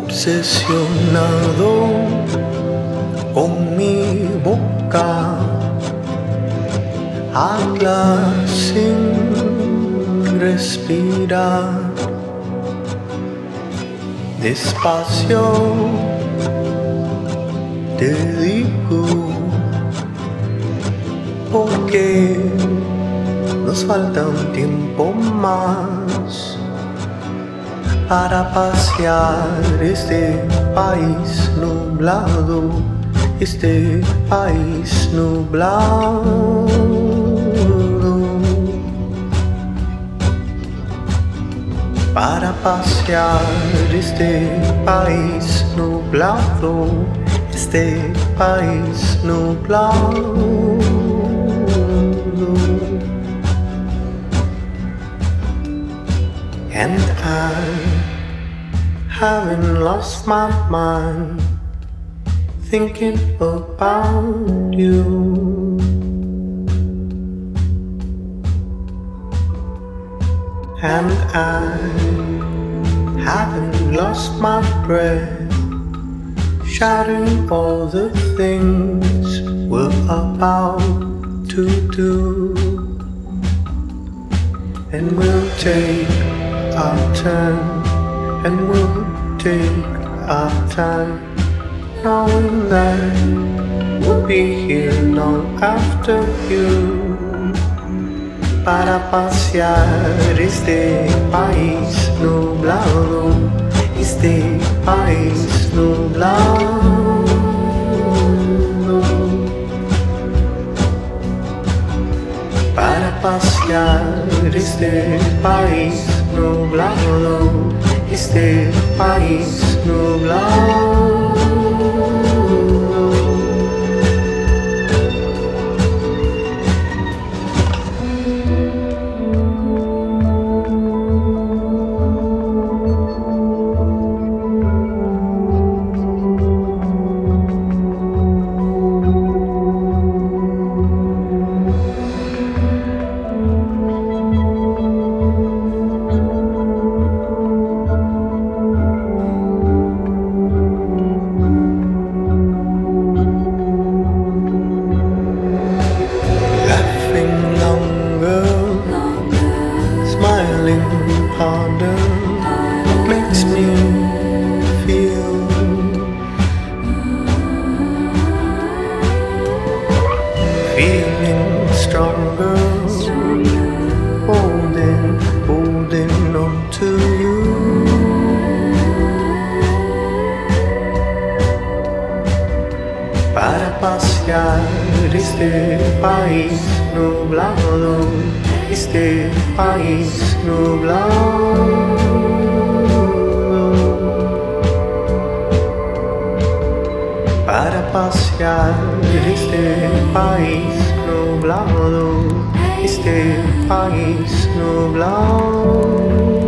obsesionado con mi boca, habla sin respirar, despacio te digo, porque nos falta un tiempo más para pasear este país nublado, este país nublado. Para pasear este país nublado, este país nublado. And I haven't lost my mind thinking about you. And I haven't lost my breath shouting all the things we're about to do. And we'll take our turn, and we'll take our time, knowing that we'll be here long after you. Para pasear este país nublado, este país nublado. Para pasear este país nublado, este país nublado. Harder makes me feel feeling stronger, holding on to you. Para pasear este país nublado, este país nublado. Para pasear este país nublado, este país nublado.